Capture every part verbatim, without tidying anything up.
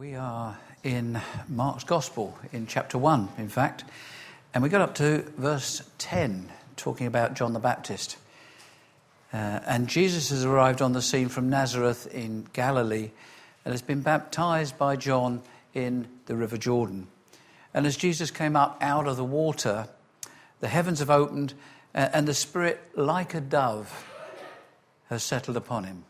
We are in Mark's Gospel, in chapter one, in fact, and we got up to verse ten, talking about John the Baptist. Uh, and Jesus has arrived on the scene from Nazareth in Galilee and has been baptized by John in the River Jordan. And as Jesus came up out of the water, the heavens have opened uh, and the Spirit, like a dove, has settled upon him.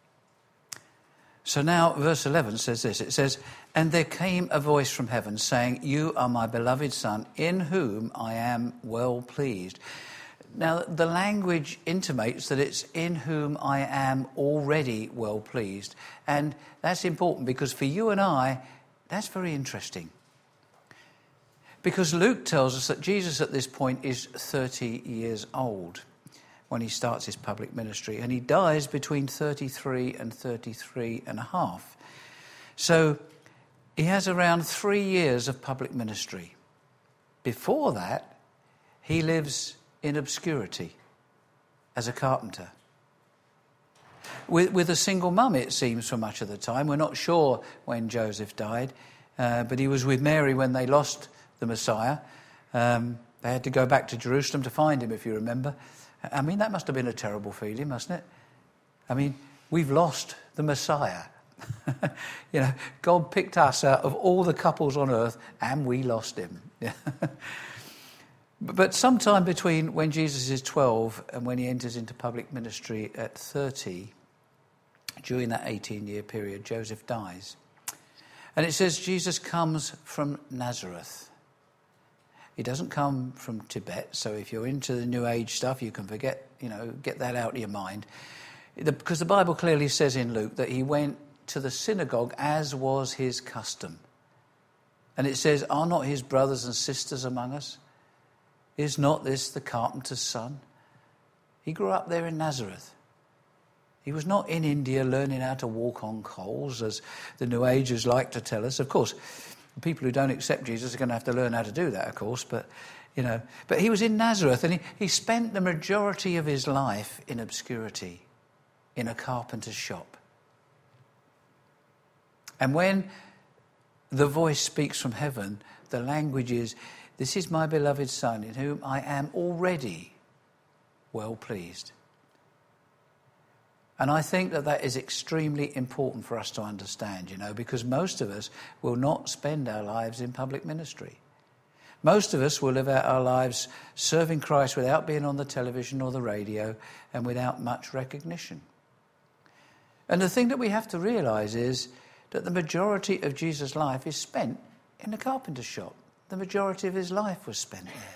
So now verse eleven says this. It says, "And there came a voice from heaven saying, 'You are my beloved Son, in whom I am well pleased.'" Now the language intimates that it's in whom I am already well pleased. And that's important because for you and I, that's very interesting. Because Luke tells us that Jesus at this point is thirty years old when he starts his public ministry, and he dies between thirty-three and thirty-three and a half. So he has around three years of public ministry. Before that, he lives in obscurity as a carpenter. With, with a single mum, it seems, for much of the time. We're not sure when Joseph died, uh, but he was with Mary when they lost the Messiah. Um, they had to go back to Jerusalem to find him, if you remember. I mean, that must have been a terrible feeling, mustn't it? I mean, we've lost the Messiah. You know, God picked us out of all the couples on earth and we lost him. But sometime between when Jesus is twelve and when he enters into public ministry at thirty, during that eighteen-year period, Joseph dies. And it says Jesus comes from Nazareth. He doesn't come from Tibet, so if you're into the New Age stuff, you can forget, you know, get that out of your mind. The, because the Bible clearly says in Luke that he went to the synagogue as was his custom. And it says, "Are not his brothers and sisters among us? Is not this the carpenter's son?" He grew up there in Nazareth. He was not in India learning how to walk on coals, as the New Agers like to tell us. Of course, people who don't accept Jesus are going to have to learn how to do that, of course. But, you know, but he was in Nazareth, and he, he spent the majority of his life in obscurity, in a carpenter's shop. And when the voice speaks from heaven, the language is, "This is my beloved Son, in whom I am already well pleased." And I think that that is extremely important for us to understand, you know, because most of us will not spend our lives in public ministry. Most of us will live out our lives serving Christ without being on the television or the radio and without much recognition. And the thing that we have to realise is that the majority of Jesus' life is spent in the carpenter's shop. The majority of his life was spent there.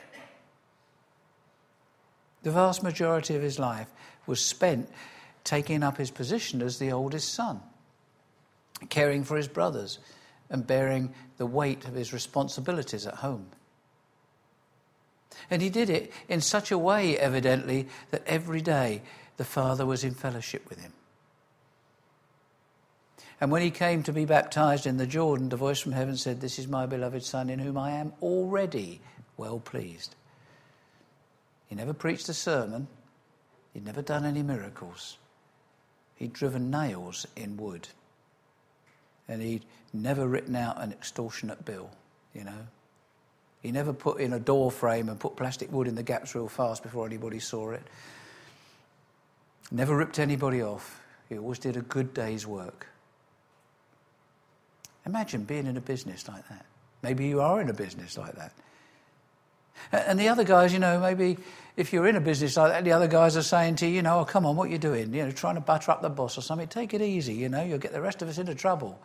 The vast majority of his life was spent taking up his position as the oldest son, caring for his brothers and bearing the weight of his responsibilities at home. And he did it in such a way, evidently, that every day the Father was in fellowship with him. And when he came to be baptized in the Jordan, the voice from heaven said, "This is my beloved Son, in whom I am already well pleased." He never preached a sermon. He'd never done any miracles. He'd driven nails in wood. And he'd never written out an extortionate bill, you know. He never put in a door frame and put plastic wood in the gaps real fast before anybody saw it. Never ripped anybody off. He always did a good day's work. Imagine being in a business like that. Maybe you are in a business like that. And the other guys, you know, maybe if you're in a business like that, the other guys are saying to you, you know, "Oh, come on, what are you doing? You know, trying to butter up the boss or something. Take it easy, you know, you'll get the rest of us into trouble."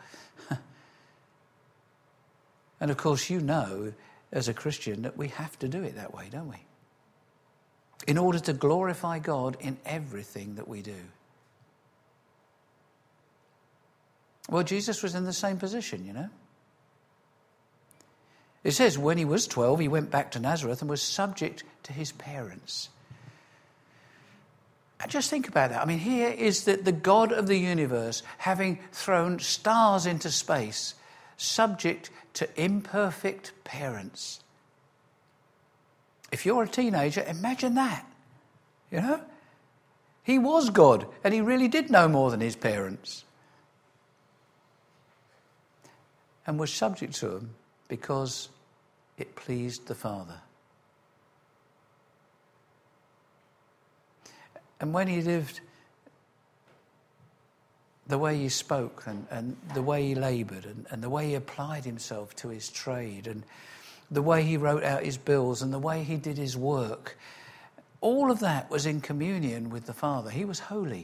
And of course, you know, as a Christian, that we have to do it that way, don't we? In order to glorify God in everything that we do. Well, Jesus was in the same position, you know. It says when he was twelve, he went back to Nazareth and was subject to his parents. And just think about that. I mean, here is the, the God of the universe, having thrown stars into space, subject to imperfect parents. If you're a teenager, imagine that. You know? He was God, and he really did know more than his parents. and was subject to them because it pleased the Father. And when he lived the way he spoke and, and the way he laboured and, and the way he applied himself to his trade and the way he wrote out his bills and the way he did his work, all of that was in communion with the Father. He was holy.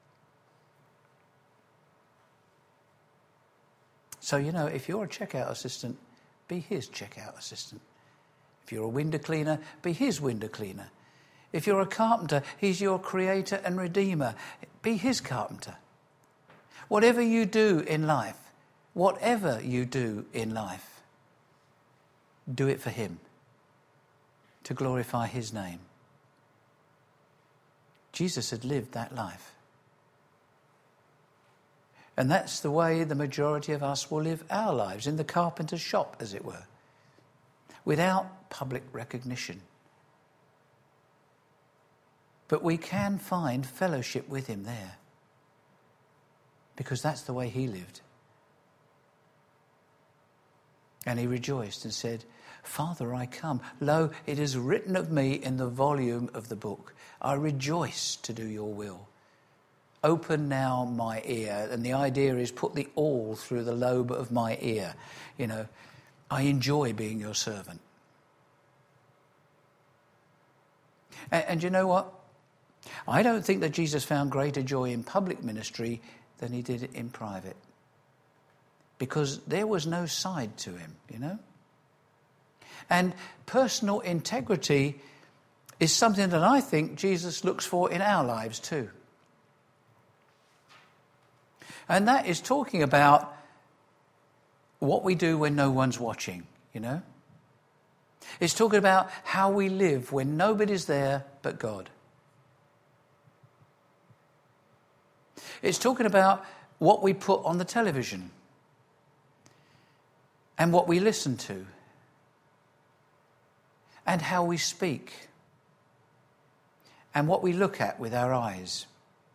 So, you know, if you're a checkout assistant, be his checkout assistant. If you're a window cleaner, be his window cleaner. If you're a carpenter, he's your creator and redeemer. Be his carpenter. Whatever you do in life, whatever you do in life, do it for him, to glorify his name. Jesus had lived that life. And that's the way the majority of us will live our lives, in the carpenter's shop, as it were, without public recognition. But we can find fellowship with him there, because that's the way he lived. And he rejoiced and said, Father, I come. Lo, it is written of me in the volume of the book. I rejoice to do your will. Open now my ear. And the idea is put the awl through the lobe of my ear. You know, I enjoy being your servant. And, and you know what? I don't think that Jesus found greater joy in public ministry than he did in private. Because there was no side to him, you know. And personal integrity is something that I think Jesus looks for in our lives too. And that is talking about what we do when no one's watching, you know. It's talking about how we live when nobody's there but God. It's talking about what we put on the television and what we listen to and how we speak and what we look at with our eyes.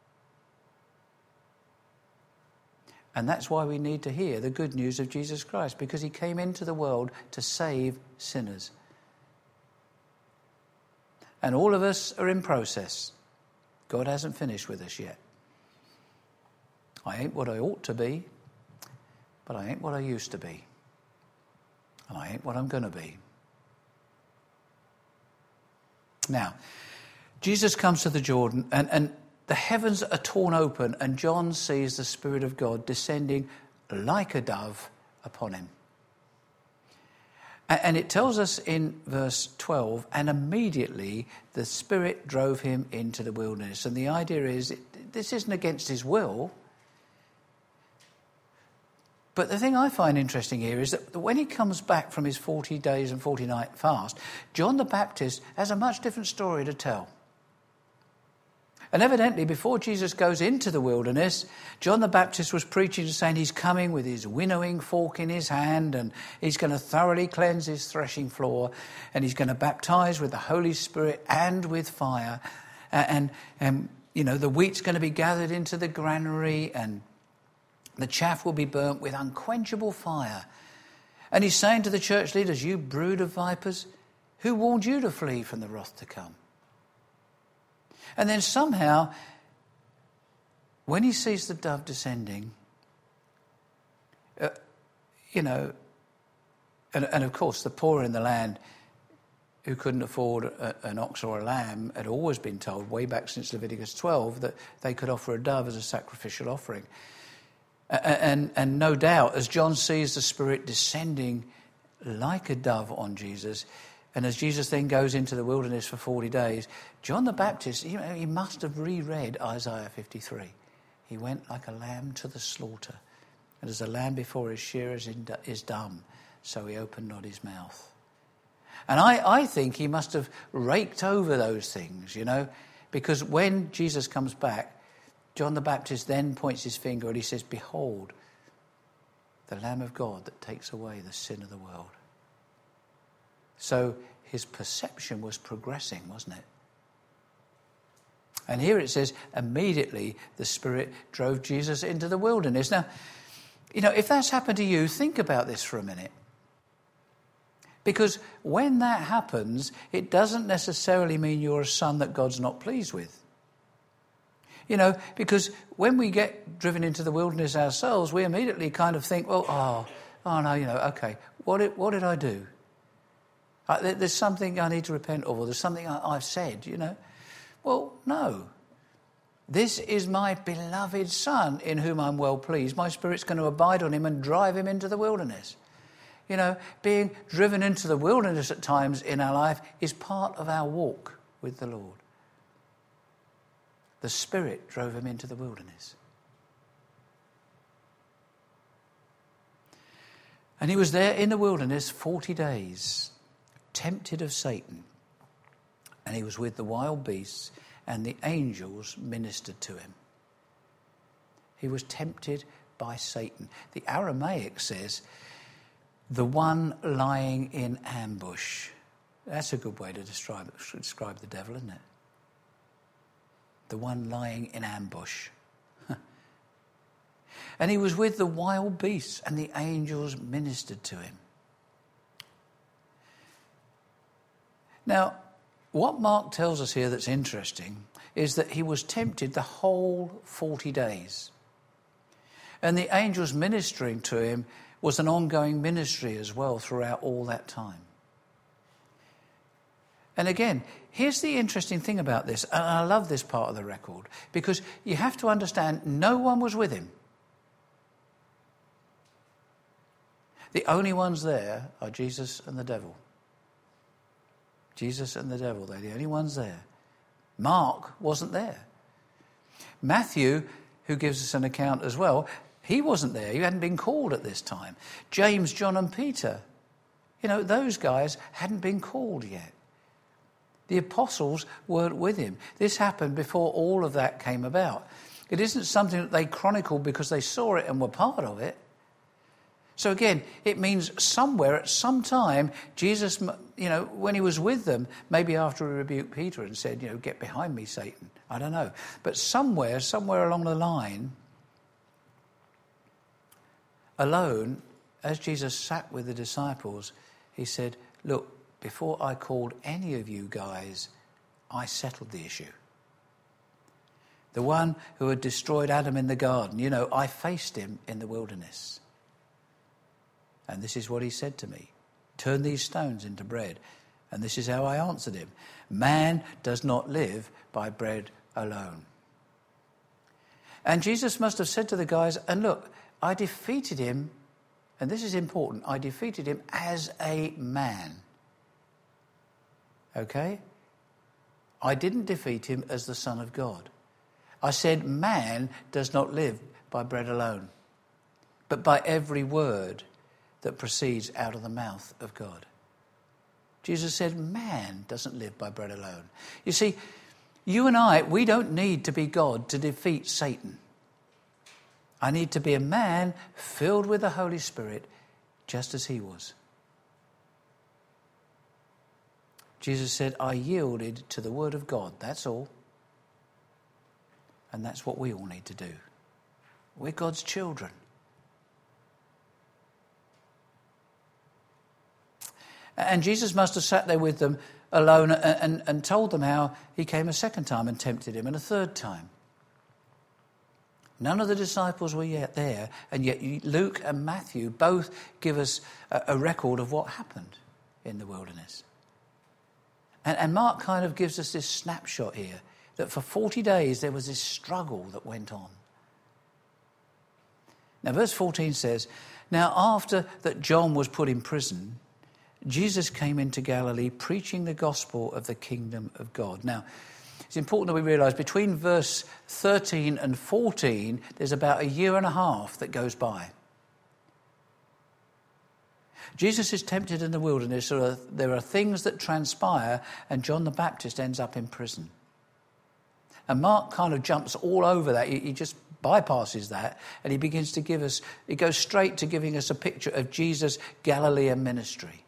And that's why we need to hear the good news of Jesus Christ, because he came into the world to save sinners. And all of us are in process. God hasn't finished with us yet. I ain't what I ought to be, but I ain't what I used to be. And I ain't what I'm going to be. Now, Jesus comes to the Jordan, and, and the heavens are torn open, and John sees the Spirit of God descending like a dove upon him. And, and it tells us in verse twelve, and immediately the Spirit drove him into the wilderness. And the idea is, it, this isn't against his will. But the thing I find interesting here is that when he comes back from his forty days and forty night fast, John the Baptist has a much different story to tell. And evidently, before Jesus goes into the wilderness, John the Baptist was preaching and saying he's coming with his winnowing fork in his hand, and he's going to thoroughly cleanse his threshing floor, and he's going to baptize with the Holy Spirit and with fire. And, and you know, the wheat's going to be gathered into the granary, and the chaff will be burnt with unquenchable fire. And he's saying to the church leaders, you brood of vipers, who warned you to flee from the wrath to come? And then somehow, when he sees the dove descending, uh, you know, and, and of course the poor in the land who couldn't afford a, an ox or a lamb had always been told, way back since Leviticus twelve, that they could offer a dove as a sacrificial offering. And, and no doubt, as John sees the Spirit descending like a dove on Jesus, and as Jesus then goes into the wilderness for forty days, John the Baptist, you know, he must have reread Isaiah fifty-three. He went like a lamb to the slaughter, and as a lamb before his shearers is dumb, so he opened not his mouth. And I, I think he must have raked over those things, you know, because when Jesus comes back, John the Baptist then points his finger and he says, behold, the Lamb of God that takes away the sin of the world. So his perception was progressing, wasn't it? And here it says, immediately the Spirit drove Jesus into the wilderness. Now, You know, if that's happened to you, think about this for a minute. Because when that happens, it doesn't necessarily mean you're a son that God's not pleased with. You know, because when we get driven into the wilderness ourselves, we immediately kind of think, well, oh, oh no, you know, okay, what did, what did I do? Uh, there's something I need to repent of, or there's something I, I've said, you know. Well, no. This is my beloved Son in whom I'm well pleased. My Spirit's going to abide on him and drive him into the wilderness. You know, being driven into the wilderness at times in our life is part of our walk with the Lord. The Spirit drove him into the wilderness. And he was there in the wilderness forty days, tempted of Satan. And he was with the wild beasts, and the angels ministered to him. He was tempted by Satan. The Aramaic says, the one lying in ambush. That's a good way to describe, describe the devil, isn't it? The one lying in ambush. And he was with the wild beasts, and the angels ministered to him. Now, what Mark tells us here that's interesting is that he was tempted the whole forty days. And the angels ministering to him was an ongoing ministry as well throughout all that time. And again, here's the interesting thing about this, and I love this part of the record, because you have to understand no one was with him. The only ones there are Jesus and the devil. Jesus and the devil, they're the only ones there. Mark wasn't there. Matthew, who gives us an account as well, he wasn't there. He hadn't been called at this time. James, John and Peter, you know, those guys hadn't been called yet. The apostles weren't with him. This happened before all of that came about. It isn't something that they chronicled because they saw it and were part of it. So again, it means somewhere at some time, Jesus, you know, when he was with them, maybe after he rebuked Peter and said, you know, get behind me, Satan. I don't know. But somewhere, somewhere along the line, alone, as Jesus sat with the disciples, he said, look, before I called any of you guys, I settled the issue. The one who had destroyed Adam in the garden, you know, I faced him in the wilderness. And this is what he said to me. Turn these stones into bread. And this is how I answered him. Man does not live by bread alone. And Jesus must have said to the guys, and look, I defeated him, and this is important, I defeated him as a man. Okay? I didn't defeat him as the Son of God. I said man does not live by bread alone, but by every word that proceeds out of the mouth of God. Jesus said man doesn't live by bread alone. You see, you and I, we don't need to be God to defeat Satan. I need to be a man filled with the Holy Spirit just as he was. Jesus said, I yielded to the word of God, that's all. And that's what we all need to do. We're God's children. And Jesus must have sat there with them alone and, and, and told them how he came a second time and tempted him and a third time. None of the disciples were yet there, and yet Luke and Matthew both give us a, a record of what happened in the wilderness. And, and Mark kind of gives us this snapshot here, that for forty days there was this struggle that went on. Now verse fourteen says, now after that John was put in prison, Jesus came into Galilee preaching the gospel of the kingdom of God. Now, it's important that we realise between verse thirteen and fourteen, there's about a year and a half that goes by. Jesus is tempted in the wilderness. There are, there are things that transpire, and John the Baptist ends up in prison. And Mark kind of jumps all over that. He, he just bypasses that, and he begins to give us, he goes straight to giving us a picture of Jesus' Galilean ministry.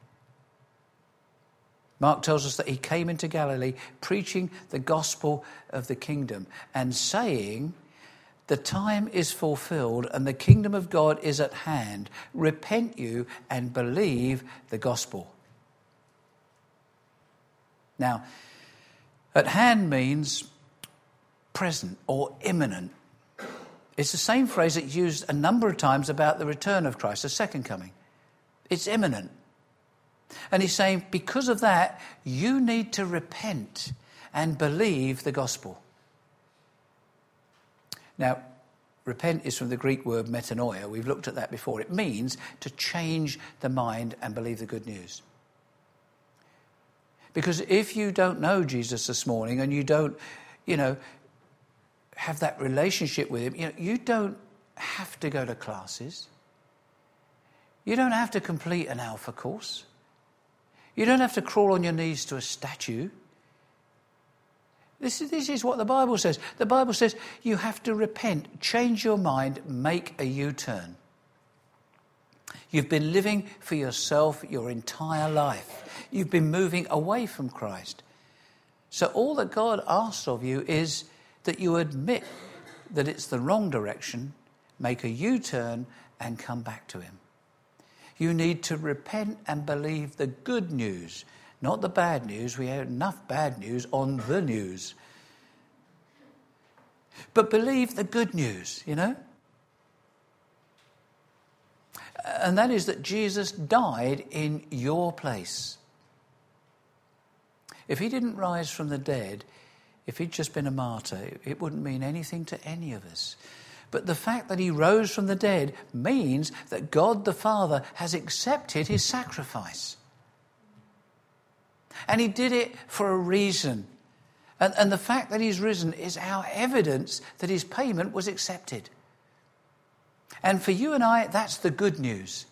Mark tells us that he came into Galilee preaching the gospel of the kingdom and saying The time is fulfilled and the kingdom of God is at hand. Repent you and believe the gospel. Now, at hand means present or imminent. It's the same phrase that's used a number of times about the return of Christ, the second coming. It's imminent. And he's saying, because of that, you need to repent and believe the gospel. Now, repent is from the Greek word metanoia. We've looked at that before. It means to change the mind and believe the good news. Because if you don't know Jesus this morning and you don't, you know, have that relationship with him, you know, you don't have to go to classes. You don't have to complete an alpha course. You don't have to crawl on your knees to a statue. This is, this is what the Bible says. The Bible says you have to repent, change your mind, make a U-turn. You've been living for yourself your entire life. You've been moving away from Christ. So all that God asks of you is that you admit that it's the wrong direction, make a U-turn and come back to him. You need to repent and believe the good news, not the bad news. We have enough bad news on the news. But believe the good news, you know. And that is that Jesus died in your place. If he didn't rise from the dead, if he'd just been a martyr, it wouldn't mean anything to any of us. But the fact that he rose from the dead means that God the Father has accepted his sacrifice. And he did it for a reason. And, and the fact that he's risen is our evidence that his payment was accepted. And for you and I, that's the good news.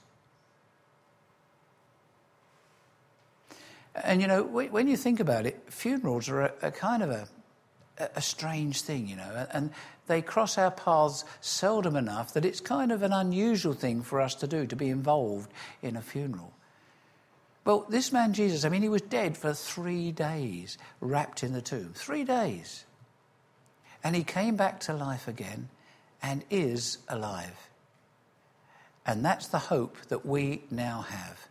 And, you know, when you think about it, funerals are a, a kind of a, a strange thing, you know, and they cross our paths seldom enough that it's kind of an unusual thing for us to do, to be involved in a funeral. Well, this man Jesus, I mean, he was dead for three days, wrapped in the tomb. Three days. And he came back to life again and is alive. And that's the hope that we now have.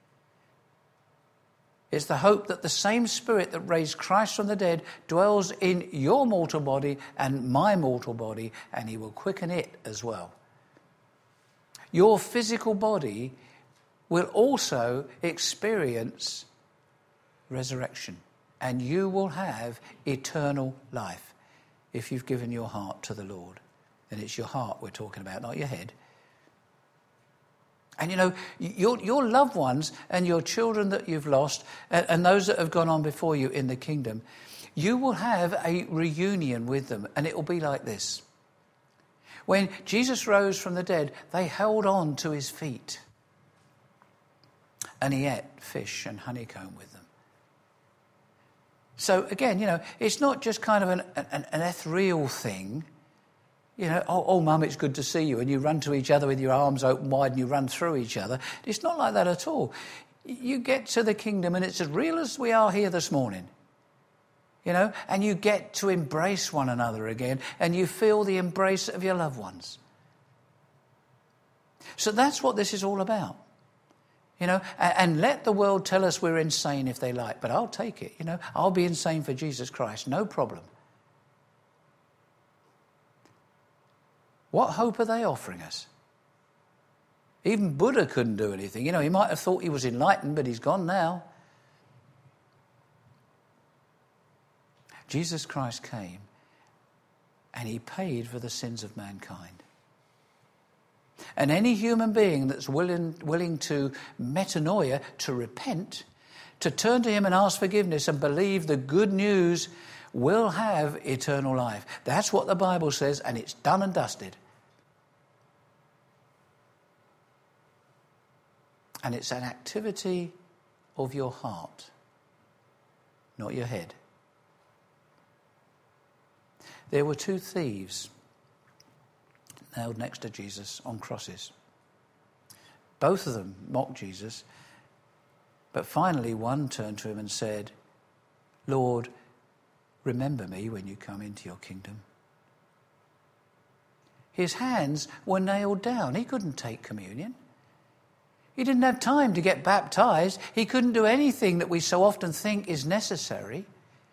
It's the hope that the same Spirit that raised Christ from the dead dwells in your mortal body and my mortal body, and he will quicken it as well. Your physical body will also experience resurrection, and you will have eternal life if you've given your heart to the Lord. And it's your heart we're talking about, not your head. And, you know, your, your loved ones and your children that you've lost and, and those that have gone on before you in the kingdom, you will have a reunion with them. And it will be like this. When Jesus rose from the dead, they held on to his feet. And he ate fish and honeycomb with them. So, again, you know, it's not just kind of an, an, an ethereal thing. You know, oh, oh, Mum, it's good to see you. And you run to each other with your arms open wide and you run through each other. It's not like that at all. You get to the kingdom and it's as real as we are here this morning. You know, and you get to embrace one another again and you feel the embrace of your loved ones. So that's what this is all about. You know, and, and let the world tell us we're insane if they like, but I'll take it. You know, I'll be insane for Jesus Christ, no problem. What hope are they offering us? Even Buddha couldn't do anything. You know, he might have thought he was enlightened, but he's gone now. Jesus Christ came and he paid for the sins of mankind. And any human being that's willing, willing to metanoia, to repent, to turn to him and ask forgiveness and believe the good news, will have eternal life. That's what the Bible says, and it's done and dusted. And it's an activity of your heart, not your head. There were two thieves nailed next to Jesus on crosses. Both of them mocked Jesus, but finally one turned to him and said, "Lord, remember me when you come into your kingdom." His hands were nailed down. He couldn't take communion. He didn't have time to get baptized. He couldn't do anything that we so often think is necessary.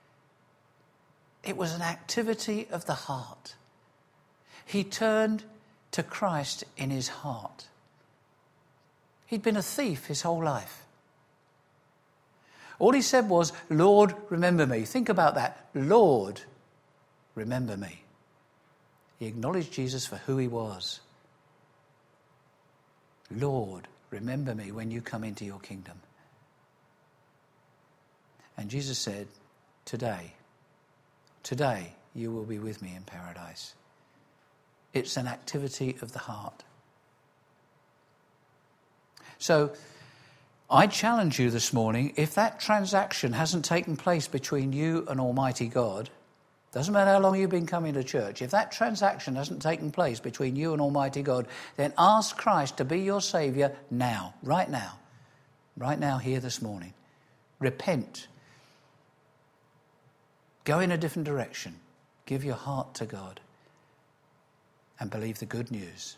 It was an activity of the heart. He turned to Christ in his heart. He'd been a thief his whole life. All he said was, Lord, remember me. Think about that. Lord, remember me. He acknowledged Jesus for who he was. Lord, remember me when you come into your kingdom. And Jesus said, today, today you will be with me in paradise. It's an activity of the heart. So, I challenge you this morning, if that transaction hasn't taken place between you and Almighty God, doesn't matter how long you've been coming to church, if that transaction hasn't taken place between you and Almighty God, then ask Christ to be your Saviour now, right now, right now here this morning. Repent. Go in a different direction. Give your heart to God and believe the good news.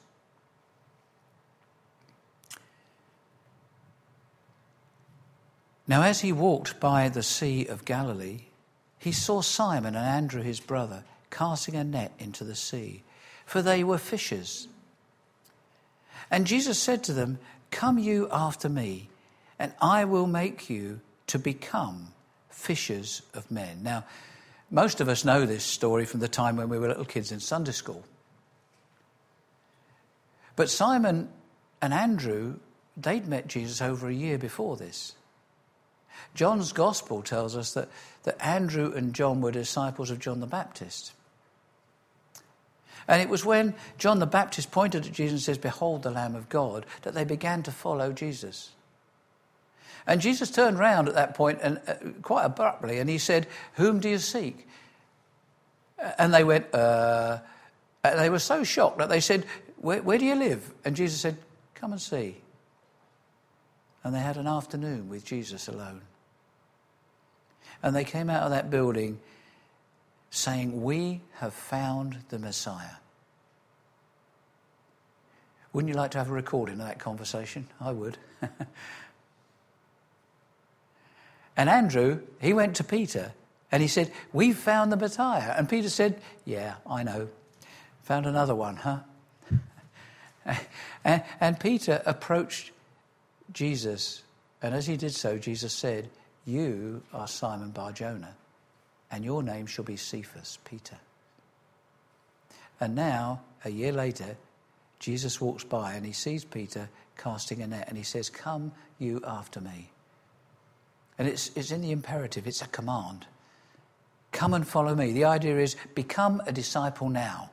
Now, as he walked by the Sea of Galilee, he saw Simon and Andrew his brother casting a net into the sea, for they were fishers. And Jesus said to them, come you after me, and I will make you to become fishers of men. Now, most of us know this story from the time when we were little kids in Sunday school. But Simon and Andrew, they'd met Jesus over a year before this. John's Gospel tells us that, that Andrew and John were disciples of John the Baptist. And it was when John the Baptist pointed at Jesus and says, behold the Lamb of God, that they began to follow Jesus. And Jesus turned round at that point and uh, quite abruptly, and he said, whom do you seek? And they went, uh, and they were so shocked that they said, where, where do you live? And Jesus said, come and see. And they had an afternoon with Jesus alone. And they came out of that building saying, we have found the Messiah. Wouldn't you like to have a recording of that conversation? I would. And Andrew, he went to Peter and he said, we've found the Messiah. And Peter said, yeah, I know. Found another one, huh? and, and Peter approached Jesus, and as he did so, Jesus said, you are Simon Bar-Jonah, and your name shall be Cephas, Peter. And now, a year later, Jesus walks by and he sees Peter casting a net, and he says, come you after me. And it's, it's in the imperative, it's a command. Come and follow me. The idea is, become a disciple now.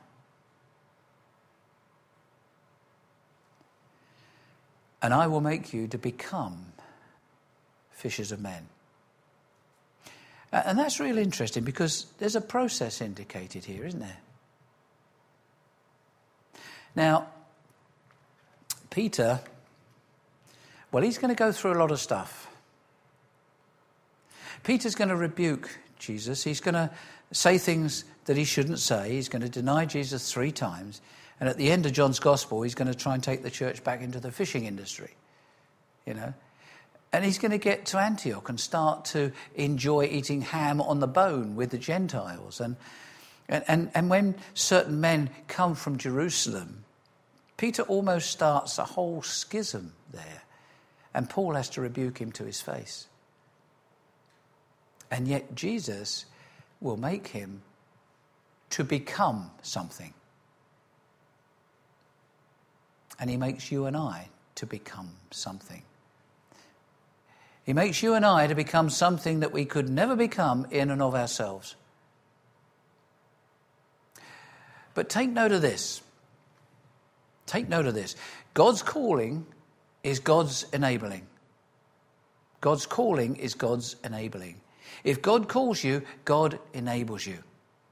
And I will make you to become fishers of men. And that's really interesting because there's a process indicated here, isn't there? Now, Peter, well, he's going to go through a lot of stuff. Peter's going to rebuke Jesus. He's going to say things that he shouldn't say. He's going to deny Jesus three times. And at the end of John's Gospel, he's going to try and take the church back into the fishing industry, you know. And he's going to get to Antioch and start to enjoy eating ham on the bone with the Gentiles. And, and, and, and when certain men come from Jerusalem, Peter almost starts a whole schism there. And Paul has to rebuke him to his face. And yet Jesus will make him to become something. And he makes you and I to become something. He makes you and I to become something that we could never become in and of ourselves. But take note of this. Take note of this. God's calling is God's enabling. God's calling is God's enabling. If God calls you, God enables you.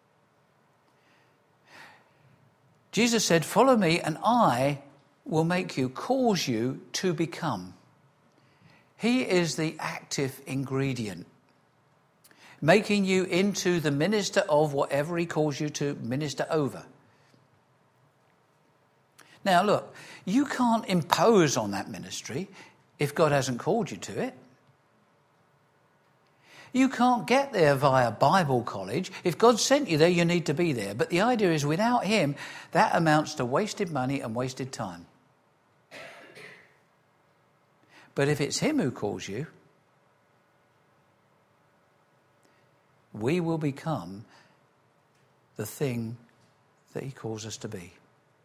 Jesus said, follow me and I will make you, cause you to become. He is the active ingredient, making you into the minister of whatever he calls you to minister over. Now look, you can't impose on that ministry if God hasn't called you to it. You can't get there via Bible college. If God sent you there, you need to be there. But the idea is, without him, that amounts to wasted money and wasted time. But if it's him who calls you, we will become the thing that he calls us to be.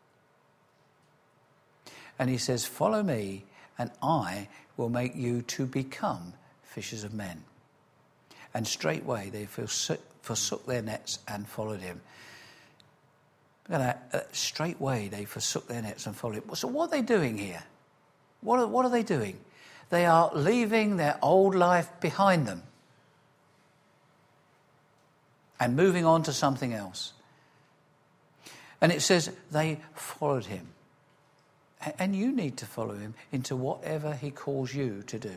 And he says, follow me, and I will make you to become fishers of men. And straightway they forsook their nets and followed him. Look at that. Uh, straightway they forsook their nets and followed him. So what are they doing here? What are, what are they doing? They are leaving their old life behind them and moving on to something else. And it says they followed him. And you need to follow him into whatever he calls you to do.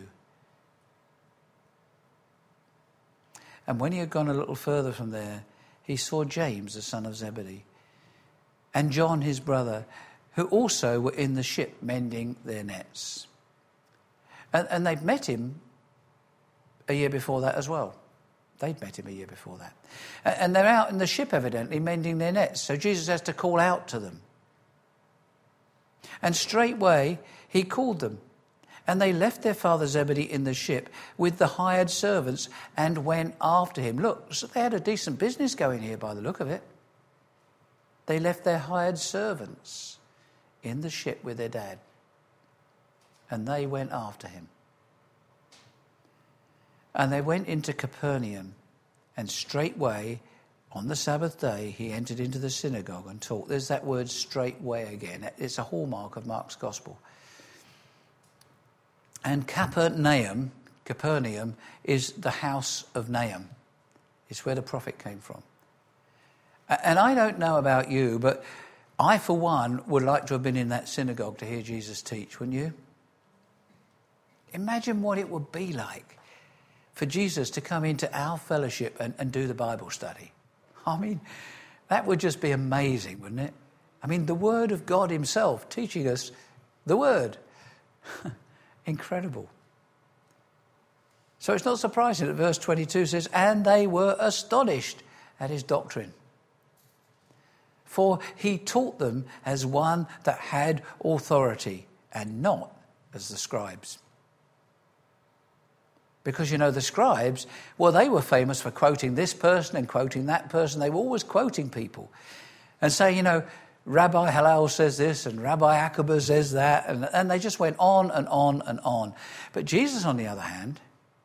And when he had gone a little further from there, he saw James, the son of Zebedee, and John, his brother, who also were in the ship mending their nets. And, and they'd met him a year before that as well. They'd met him a year before that. And they're out in the ship, evidently, mending their nets. So Jesus has to call out to them. And straightway he called them. And they left their father Zebedee in the ship with the hired servants and went after him. Look, so they had a decent business going here by the look of it. They left their hired servants in the ship with their dad. And they went after him. And they went into Capernaum. And straightway, on the Sabbath day, he entered into the synagogue and taught. There's that word straightway again. It's a hallmark of Mark's gospel. And Capernaum, Capernaum is the house of Nahum. It's where the prophet came from. And I don't know about you, but I, for one, would like to have been in that synagogue to hear Jesus teach, wouldn't you? Imagine what it would be like for Jesus to come into our fellowship and, and do the Bible study. I mean, that would just be amazing, wouldn't it? I mean, the Word of God himself teaching us the Word. Incredible. So it's not surprising that verse twenty-two says, and they were astonished at his doctrine. For he taught them as one that had authority and not as the scribes. Because, you know, the scribes, well, they were famous for quoting this person and quoting that person. They were always quoting people and saying, you know, Rabbi Hillel says this and Rabbi Akiba says that. And, and they just went on and on and on. But Jesus, on the other hand,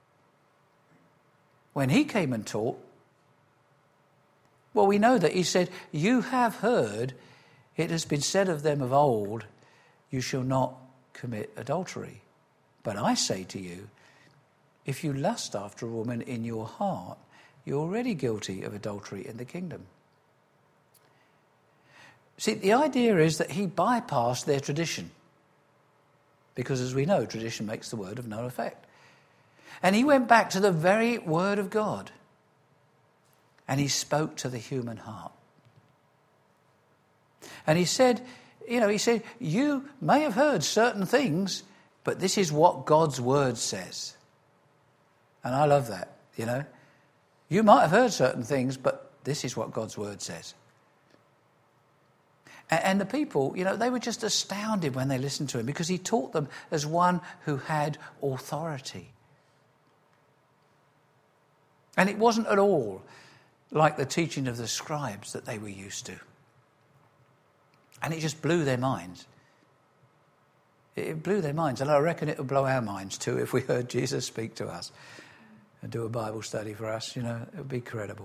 when he came and taught, well, we know that he said, you have heard, it has been said of them of old, you shall not commit adultery. But I say to you, if you lust after a woman in your heart, you're already guilty of adultery in the kingdom. See, the idea is that he bypassed their tradition. Because as we know, tradition makes the word of no effect. And he went back to the very word of God. And he spoke to the human heart. And he said, you know, he said, you may have heard certain things, but this is what God's word says. And I love that, you know. You might have heard certain things, but this is what God's word says. And the people, you know, they were just astounded when they listened to him because he taught them as one who had authority. And it wasn't at all like the teaching of the scribes that they were used to. And it just blew their minds. It blew their minds. And I reckon it would blow our minds too if we heard Jesus speak to us and do a Bible study for us. You know, it would be credible.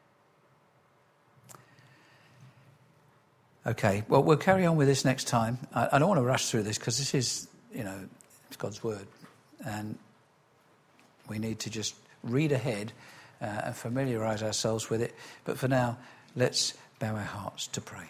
Okay, well, we'll carry on with this next time. I, I don't want to rush through this because this is, you know, it's God's word. And we need to just read ahead uh, and familiarise ourselves with it. But for now, let's bow our hearts to pray.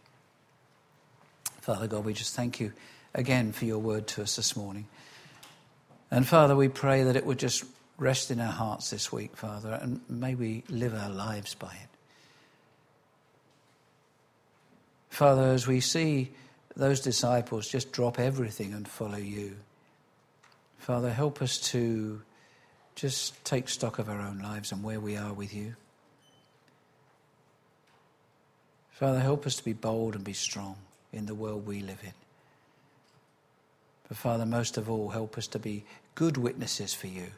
Father God, we just thank you again for your word to us this morning. And Father, we pray that it would just rest in our hearts this week, Father, and may we live our lives by it. Father, as we see those disciples just drop everything and follow you. Father, help us to just take stock of our own lives and where we are with you. Father, help us to be bold and be strong in the world we live in. But Father, most of all, help us to be good witnesses for you.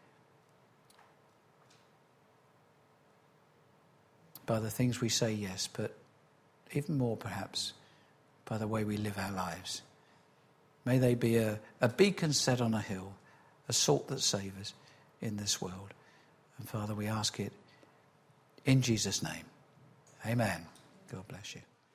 By the things we say, yes, but even more perhaps by the way we live our lives. May they be a, a beacon set on a hill, a salt that savours in this world. And Father, we ask it in Jesus' name. Amen. God bless you.